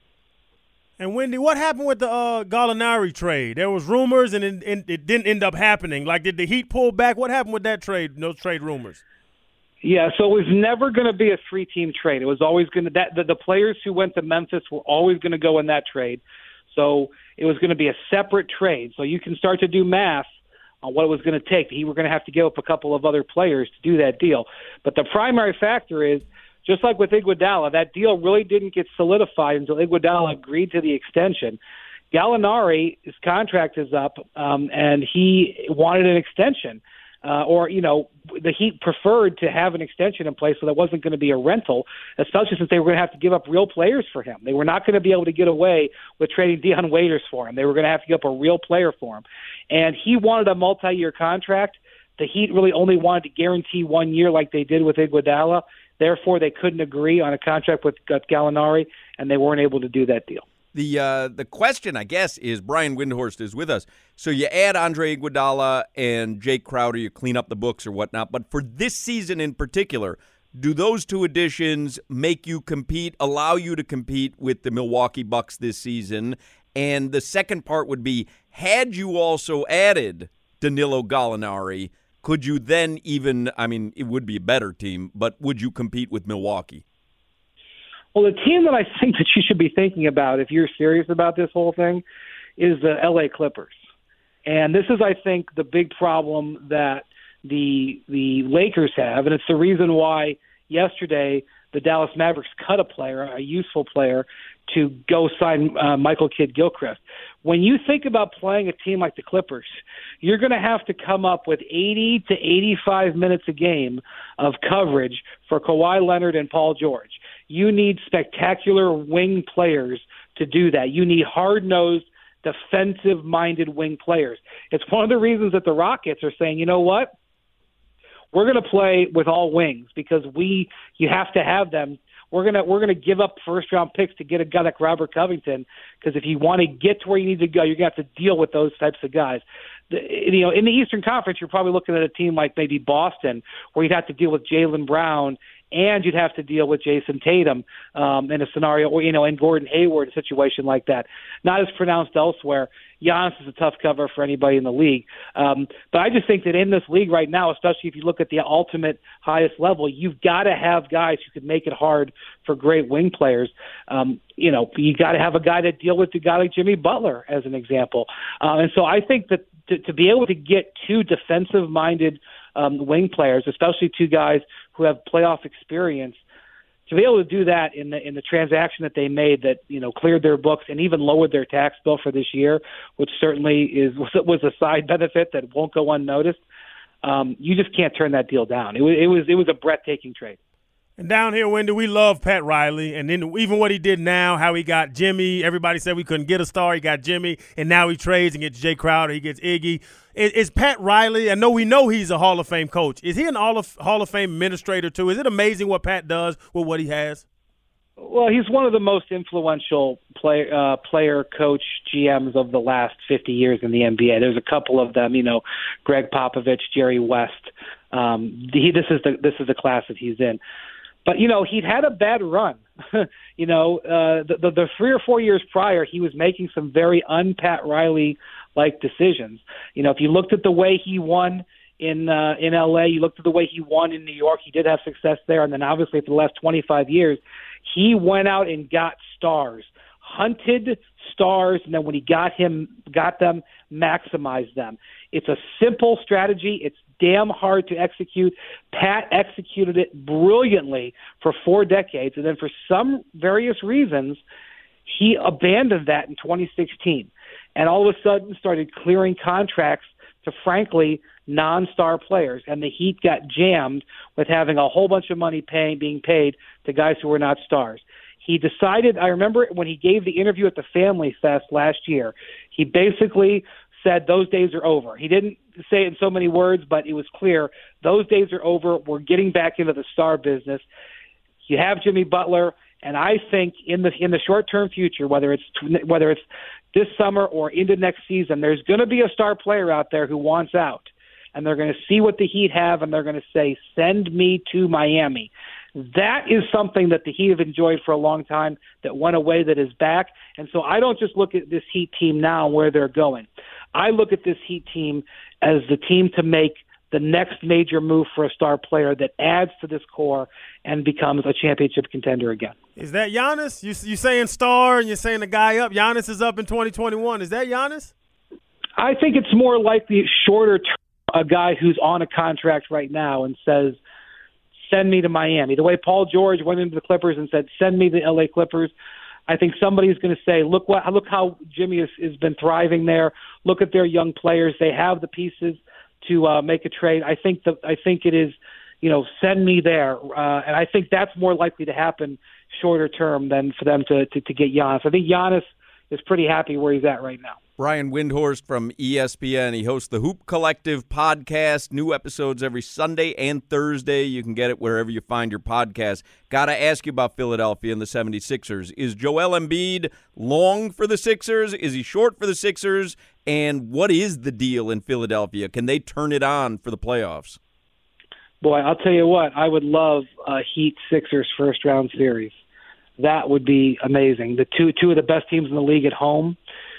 And Wendy, what happened with the uh, Gallinari trade? There was rumors, and it, it, it didn't end up happening. Like, did the Heat pull back? What happened with that trade? Those trade rumors. Yeah, so it was never going to be a three-team trade. It was always going to that the, the players who went to Memphis were always going to go in that trade. So it was going to be a separate trade. So you can start to do math on what it was going to take. He were going to have to give up a couple of other players to do that deal. But the primary factor is, just like with Iguodala, that deal really didn't get solidified until Iguodala agreed to the extension. Gallinari, his contract is up, um, and he wanted an extension. Uh, or, you know, the Heat preferred to have an extension in place so that wasn't going to be a rental, especially since they were going to have to give up real players for him. They were not going to be able to get away with trading Dion Waiters for him. They were going to have to give up a real player for him. And he wanted a multi-year contract. The Heat really only wanted to guarantee one year like they did with Iguodala. Therefore, they couldn't agree on a contract with Gallinari, and they weren't able to do that deal. The uh, the question, I guess, is Brian Windhorst is with us. So you add Andre Iguodala and Jake Crowder, you clean up the books or whatnot. But for this season in particular, do those two additions make you compete, allow you to compete with the Milwaukee Bucks this season? And the second part would be, had you also added Danilo Gallinari, could you then even, I mean, it would be a better team, but would you compete with Milwaukee? Well, the team that I think that you should be thinking about if you're serious about this whole thing is the L A Clippers. And this is, I think, the big problem that the the Lakers have, and it's the reason why yesterday the Dallas Mavericks cut a player, a useful player, to go sign uh, Michael Kidd-Gilchrist. When you think about playing a team like the Clippers, you're going to have to come up with eighty to eighty-five minutes a game of coverage for Kawhi Leonard and Paul George. You need spectacular wing players to do that. You need hard-nosed, defensive-minded wing players. It's one of the reasons that the Rockets are saying, you know what? We're going to play with all wings because we you have to have them. We're gonna we're gonna give up first round picks to get a guy like Robert Covington, because if you want to get to where you need to go, you're gonna have to deal with those types of guys. The, you know, in the Eastern Conference, you're probably looking at a team like maybe Boston, where you'd have to deal with Jaylen Brown and you'd have to deal with Jason Tatum um, in a scenario, or you know, and Gordon Hayward, a situation like that. Not as pronounced elsewhere. Giannis is a tough cover for anybody in the league. Um, but I just think that in this league right now, especially if you look at the ultimate highest level, you've got to have guys who can make it hard for great wing players. Um, you know, you got to have a guy that deal with the guy like Jimmy Butler, as an example. Uh, and so I think that to, to be able to get two defensive-minded um, wing players, especially two guys who have playoff experience, to be able to do that in the in the transaction that they made that, you know, cleared their books and even lowered their tax bill for this year, which certainly is was a side benefit that won't go unnoticed. Um, you just can't turn that deal down. It was it was it was a breathtaking trade. And down here, Wendy, we love Pat Riley. And then even what he did now, how he got Jimmy. Everybody said we couldn't get a star. He got Jimmy. And now he trades and gets Jay Crowder. He gets Iggy. Is, is Pat Riley, I know we know he's a Hall of Fame coach. Is he an Hall of, Hall of Fame administrator, too? Is it amazing what Pat does with what he has? Well, he's one of the most influential play, uh, player, coach, G Ms of the last fifty years in the N B A. There's a couple of them, you know, Greg Popovich, Jerry West. Um, he, this is the this is the class that he's in. But, you know, he'd had a bad run. you know, uh, the, the, the three or four years prior, he was making some very un-Pat Riley-like decisions. You know, if you looked at the way he won in uh, in L A, you looked at the way he won in New York, he did have success there. And then obviously for the last twenty-five years, he went out and got stars, hunted stars, and then when he got him, got them, maximized them. It's a simple strategy. It's damn hard to execute. Pat executed it brilliantly for four decades, and then for some various reasons, he abandoned that in twenty sixteen, and all of a sudden started clearing contracts to, frankly, non-star players, and the Heat got jammed with having a whole bunch of money paying being paid to guys who were not stars. He decided, I remember when he gave the interview at the Family Fest last year, he basically said those days are over. He didn't say it in so many words, but it was clear those days are over. We're getting back into the star business. You have Jimmy Butler, and I think in the in the short-term future, whether it's whether it's this summer or into next season, there's going to be a star player out there who wants out. And they're going to see what the Heat have, and they're going to say, send me to Miami. That is something that the Heat have enjoyed for a long time that went away, that is back. And so I don't just look at this Heat team now and where they're going. I look at this Heat team as the team to make the next major move for a star player that adds to this core and becomes a championship contender again. Is that Giannis? You you saying star and you're saying the guy up? Giannis is up in twenty twenty-one. Is that Giannis? I think it's more likely shorter term. A guy who's on a contract right now and says, send me to Miami. The way Paul George went into the Clippers and said, send me to the L A Clippers, I think somebody's going to say, look what, look how Jimmy has, has been thriving there. Look at their young players. They have the pieces to uh, make a trade. I think the, I think it is, you know, send me there. Uh, and I think that's more likely to happen shorter term than for them to, to, to get Giannis. I think Giannis is pretty happy where he's at right now. Brian Windhorst from E S P N. He hosts the Hoop Collective podcast. New episodes every Sunday and Thursday. You can get it wherever you find your podcast. Got to ask you about Philadelphia and the seventy-sixers. Is Joel Embiid long for the Sixers? Is he short for the Sixers? And what is the deal in Philadelphia? Can they turn it on for the playoffs? Boy, I'll tell you what. I would love a Heat-Sixers first-round series. That would be amazing. The two two of the best teams in the league at home.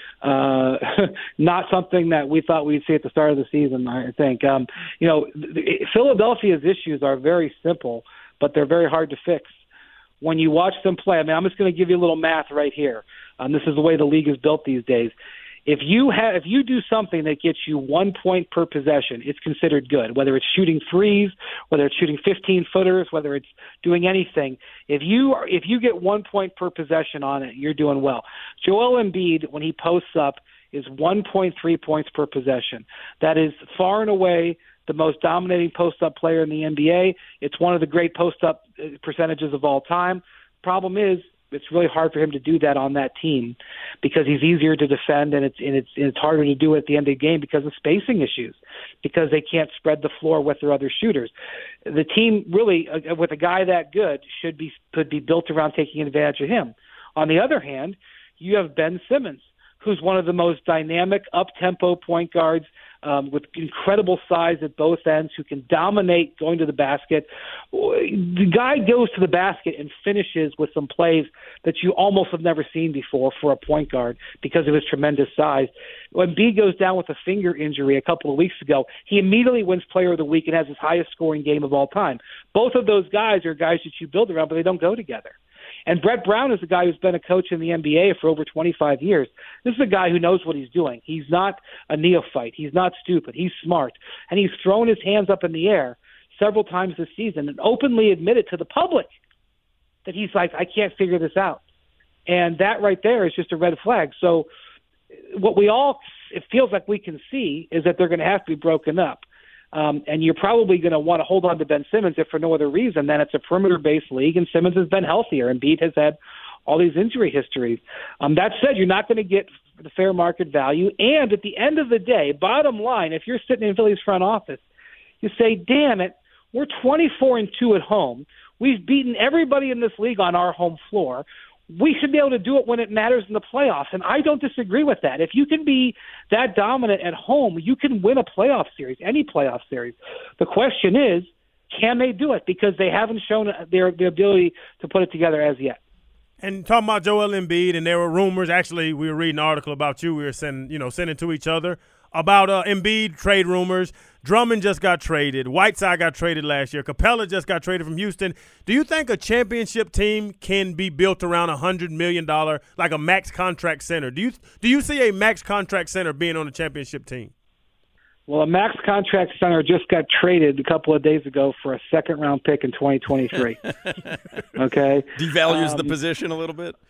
Uh, not something that we thought we'd see at the start of the season, I think. Um, you know, Philadelphia's issues are very simple, but they're very hard to fix. When you watch them play, I mean, I'm just going to give you a little math right here. Um, this is the way the league is built these days. If you have, if you do something that gets you one point per possession, it's considered good. Whether it's shooting threes, whether it's shooting fifteen footers, whether it's doing anything. If you are, if you get one point per possession on it, you're doing well. Joel Embiid, when he posts up, is one point three points per possession. That is far and away the most dominating post-up player in the N B A. It's one of the great post-up percentages of all time. Problem is, it's really hard for him to do that on that team because he's easier to defend, and it's and it's and it's harder to do it at the end of the game because of spacing issues, because they can't spread the floor with their other shooters. The team really, uh, with a guy that good, should be could be built around taking advantage of him. On the other hand, you have Ben Simmons, who's one of the most dynamic, up-tempo point guards um, with incredible size at both ends, who can dominate going to the basket. The guy goes to the basket and finishes with some plays that you almost have never seen before for a point guard because of his tremendous size. When B goes down with a finger injury a couple of weeks ago, he immediately wins Player of the Week and has his highest scoring game of all time. Both of those guys are guys that you build around, but they don't go together. And Brett Brown is a guy who's been a coach in the N B A for over twenty-five years. This is a guy who knows what he's doing. He's not a neophyte. He's not stupid. He's smart. And he's thrown his hands up in the air several times this season and openly admitted to the public that he's like, I can't figure this out. And that right there is just a red flag. So what we all, it feels like we can see is that they're going to have to be broken up. Um, and you're probably going to want to hold on to Ben Simmons if for no other reason than it's a perimeter-based league, and Simmons has been healthier. Embiid has had all these injury histories. Um, that said, you're not going to get the fair market value. And at the end of the day, bottom line, if you're sitting in Philly's front office, you say, damn it, we're twenty-four and two at home. We've beaten everybody in this league on our home floor. We should be able to do it when it matters in the playoffs, and I don't disagree with that. If you can be that dominant at home, you can win a playoff series, any playoff series. The question is, can they do it? Because they haven't shown their, their ability to put it together as yet. And talking about Joel Embiid, and there were rumors. Actually, we were reading an article about you. We were sending, you know, sending to each other about uh, Embiid trade rumors. Drummond just got traded. Whiteside got traded last year. Capella just got traded from Houston. Do you think a championship team can be built around a hundred million dollar, like a max contract center? Do you do you see a max contract center being on a championship team? Well, a max contract center just got traded a couple of days ago for a second round pick in twenty twenty-three. Okay, devalues um, the position a little bit.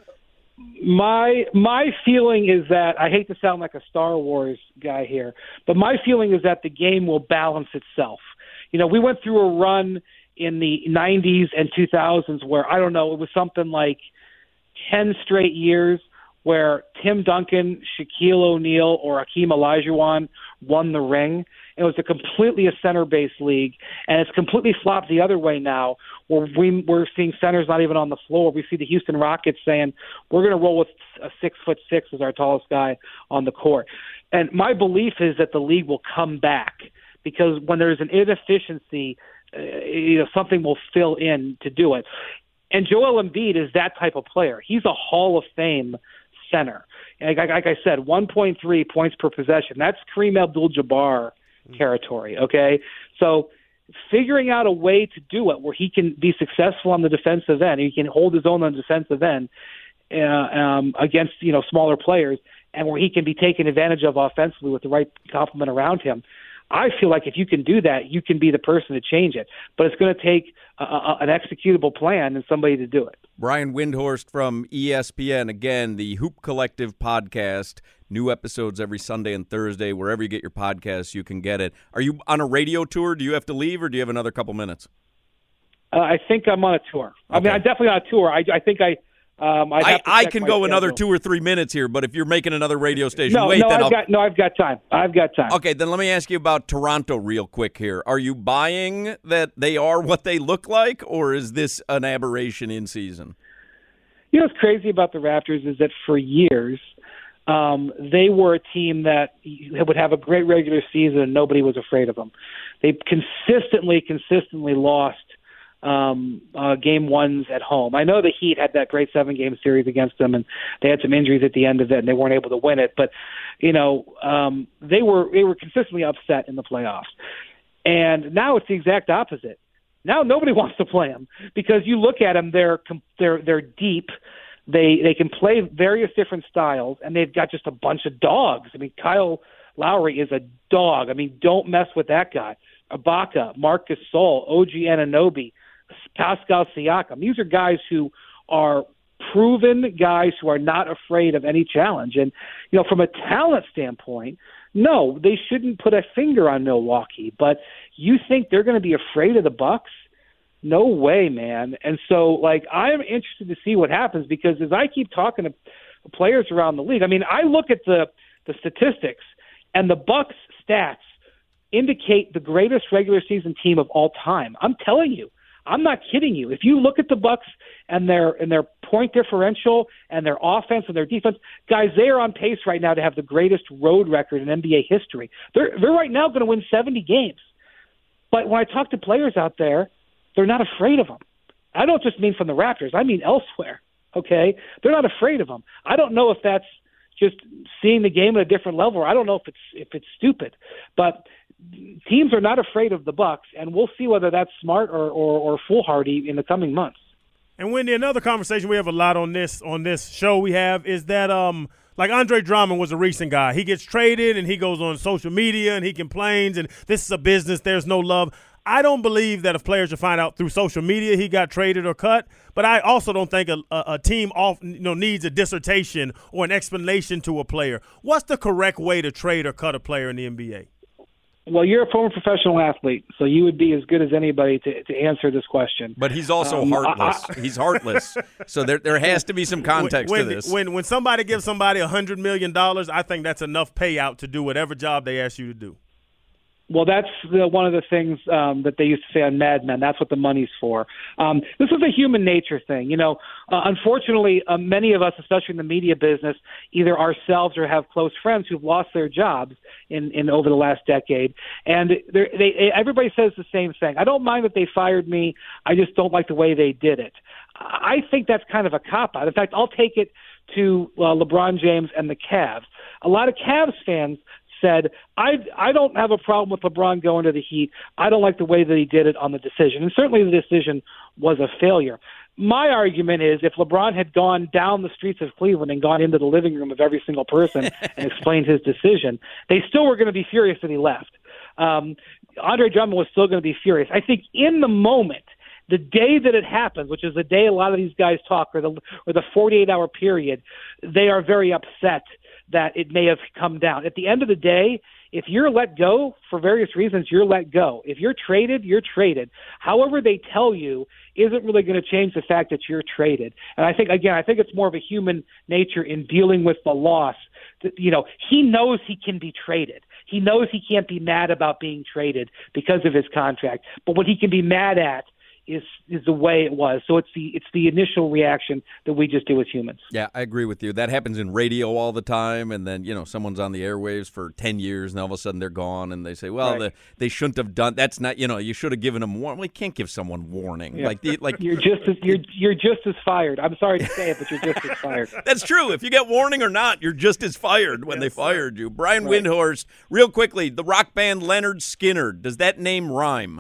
My my feeling is that, I hate to sound like a Star Wars guy here, but my feeling is that the game will balance itself. You know, we went through a run in the nineties and two thousands where, I don't know, it was something like ten straight years where Tim Duncan, Shaquille O'Neal, or Hakeem Olajuwon won the ring. It was a completely a center-based league, and it's completely flopped the other way now, where we, we're seeing centers not even on the floor. We see the Houston Rockets saying, we're going to roll with a six-foot six as our tallest guy on the court. And my belief is that the league will come back, because when there's an inefficiency, uh, you know, something will fill in to do it. And Joel Embiid is that type of player. He's a Hall of Fame center. Like, like I said, one point three points per possession. That's Kareem Abdul-Jabbar territory, okay? So figuring out a way to do it where he can be successful on the defensive end, he can hold his own on the defensive end uh, um, against, you know, smaller players, and where he can be taken advantage of offensively with the right complement around him. I feel like if you can do that, you can be the person to change it. But it's going to take a, a, an executable plan and somebody to do it. Brian Windhorst from E S P N. Again, the Hoop Collective podcast. New episodes every Sunday and Thursday. Wherever you get your podcasts, you can get it. Are you on a radio tour? Do you have to leave, or do you have another couple minutes? Uh, I think I'm on a tour. Okay. I mean, I'm definitely on a tour. I, I think I um, I, I, I can go schedule. Another two or three minutes here, but if you're making another radio station, no, wait, no, then I've I'll... got, no, I've got time. I've got time. Okay, then let me ask you about Toronto real quick here. Are you buying that they are what they look like, or is this an aberration in season? You know what's crazy about the Raptors is that for years um, they were a team that would have a great regular season and nobody was afraid of them. They consistently, consistently lost um, uh, game ones at home. I know the Heat had that great seven-game series against them, and they had some injuries at the end of it, and they weren't able to win it. But you know, um, they were they were consistently upset in the playoffs. And now it's the exact opposite. Now nobody wants to play them because you look at them; they're they're they're deep. They they can play various different styles, and they've got just a bunch of dogs. I mean, Kyle Lowry is a dog. I mean, don't mess with that guy. Ibaka, Marc Gasol, O G Anunoby, Pascal Siakam. These are guys who are proven guys who are not afraid of any challenge. And you know, from a talent standpoint, no, they shouldn't put a finger on Milwaukee. But you think they're going to be afraid of the Bucks? No way, man. And so, like, I'm interested to see what happens because as I keep talking to players around the league, I mean, I look at the the statistics, and the Bucks stats indicate the greatest regular season team of all time. I'm telling you, I'm not kidding you. If you look at the Bucks and their and their point differential and their offense and their defense, guys, they are on pace right now to have the greatest road record in N B A history. They're they're right now going to win seventy games. But when I talk to players out there, they're not afraid of them. I don't just mean from the Raptors. I mean elsewhere, okay? They're not afraid of them. I don't know if that's just seeing the game at a different level, or I don't know if it's if it's stupid. But teams are not afraid of the Bucks, and we'll see whether that's smart or, or, or foolhardy in the coming months. And Wendy, another conversation we have a lot on this on this show we have is that um like Andre Drummond was a recent guy. He gets traded and he goes on social media and he complains and this is a business, there's no love. I don't believe that if players should find out through social media he got traded or cut, but I also don't think a, a, a team off, you know, needs a dissertation or an explanation to a player. What's the correct way to trade or cut a player in the N B A? Well, you're a former professional athlete, so you would be as good as anybody to, to answer this question. But he's also um, heartless. I, I, he's heartless. So there there has to be some context when, to this. When when somebody gives somebody one hundred million dollars, I think that's enough payout to do whatever job they ask you to do. Well, that's the, one of the things um, that they used to say on Mad Men. That's what the money's for. Um, this is a human nature thing. You know, uh, unfortunately, uh, many of us, especially in the media business, either ourselves or have close friends who've lost their jobs in, in over the last decade. And they, everybody says the same thing. I don't mind that they fired me. I just don't like the way they did it. I think that's kind of a cop-out. In fact, I'll take it to uh, LeBron James and the Cavs. A lot of Cavs fans said, I I don't have a problem with LeBron going to the Heat. I don't like the way that he did it on the decision. And certainly the decision was a failure. My argument is if LeBron had gone down the streets of Cleveland and gone into the living room of every single person and explained his decision, they still were going to be furious that he left. Um, Andre Drummond was still going to be furious. I think in the moment, the day that it happens, which is the day a lot of these guys talk, or the or the forty-eight hour period, they are very upset that it may have come down. At the end of the day, if you're let go for various reasons, you're let go. If you're traded, you're traded. However they tell you isn't really going to change the fact that you're traded. And I think, again, I think it's more of a human nature in dealing with the loss. You know, he knows he can be traded. He knows he can't be mad about being traded because of his contract. But what he can be mad at is is the way it was. So it's the it's the initial reaction that we just do as humans. Yeah, I agree with you. That happens in radio all the time, and then, you know, someone's on the airwaves for ten years, and all of a sudden they're gone, and they say, well, right. the, they shouldn't have done, that's not, you know, you should have given them warning. Well, you can't give someone warning. Yeah. Like, the, like You're just as, you're, you're just as fired. I'm sorry to say it, but you're just as fired. That's true. If you get warning or not, you're just as fired when yes, they fired you. Brian right. Windhorst, real quickly, the rock band Leonard Skinner, does that name rhyme?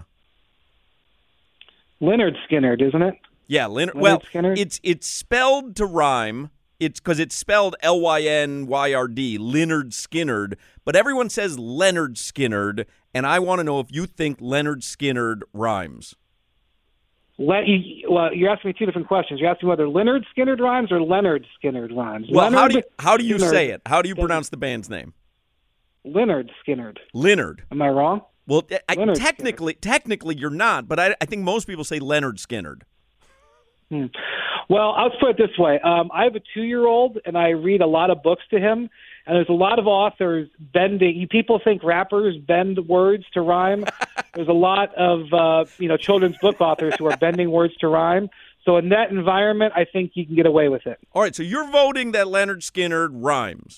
Leonard Skinner, isn't it? Yeah, Leonard. Leonard well, Skinner? it's it's spelled to rhyme. It's because it's spelled L Y N Y R D, Leonard Skinnard. But everyone says Leonard Skinnard, and I want to know if you think Leonard Skinnard rhymes. Le- you, well, you're asking me two different questions. You're asking whether Leonard Skinnard rhymes or Leonard Skinnard rhymes. Well, Leonard how do you, how do you Skinnard say it? How do you pronounce the band's name? Leonard Skinnard. Leonard. Am I wrong? Well, I, Leonard technically, Skinnard. technically, you're not, but I, I think most people say Leonard Skinnard. Hmm. Well, I'll put it this way. Um, I have a two-year-old, and I read a lot of books to him, and there's a lot of authors bending. People think rappers bend words to rhyme. There's a lot of uh, you know children's book authors who are bending words to rhyme. So in that environment, I think you can get away with it. All right, so you're voting that Leonard Skinnard rhymes.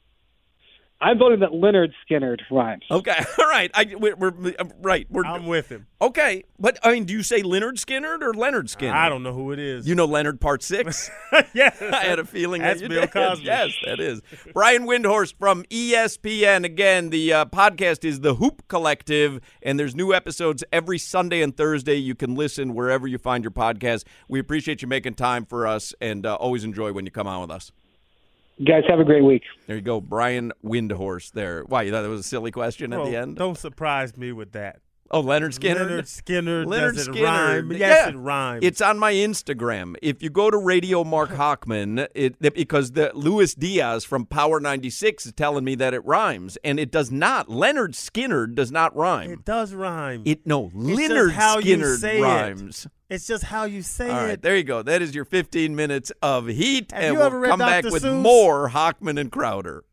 I'm voting that Leonard Skinnard rhymes. Okay, all right. I, we're, we're right. We're, I'm with him. Okay, but I mean, do you say Leonard Skinnard or Leonard Skinnard? I don't know who it is. You know Leonard Part Six? Yes, I had a feeling that's that you Bill did. Cosby. Yes, that is. Brian Windhorst from E S P N. Again, the uh, podcast is The Hoop Collective, and there's new episodes every Sunday and Thursday. You can listen wherever you find your podcast. We appreciate you making time for us, and uh, always enjoy when you come on with us. You guys have a great week. There you go, Brian Windhorst there. Why, you thought that was a silly question Bro, at the end? Don't surprise me with that. Oh, Leonard Skinner? Leonard Skinner. Leonard does it Skinner. rhyme? Yes, yeah. it rhymes. It's on my Instagram. If you go to Radio Mark Hochman, it, because the Luis Diaz from Power ninety-six is telling me that it rhymes, and it does not. Leonard Skinner does not rhyme. It does rhyme. It no, it's Leonard how Skinner you say rhymes. It. It's just how you say All it. right, there you go. That is your fifteen minutes of heat, Have and you we'll ever read come Doctor back with Seuss? more Hochman and Crowder.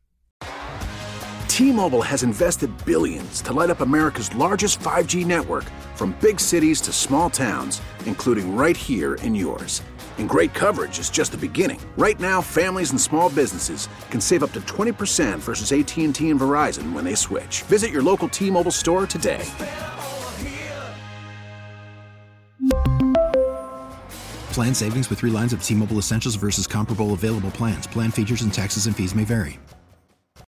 T-Mobile has invested billions to light up America's largest five G network, from big cities to small towns, including right here in yours. And great coverage is just the beginning. Right now, families and small businesses can save up to twenty percent versus A T and T and Verizon when they switch. Visit your local T-Mobile store today. Plan savings with three lines of T-Mobile Essentials versus comparable available plans. Plan features and taxes and fees may vary.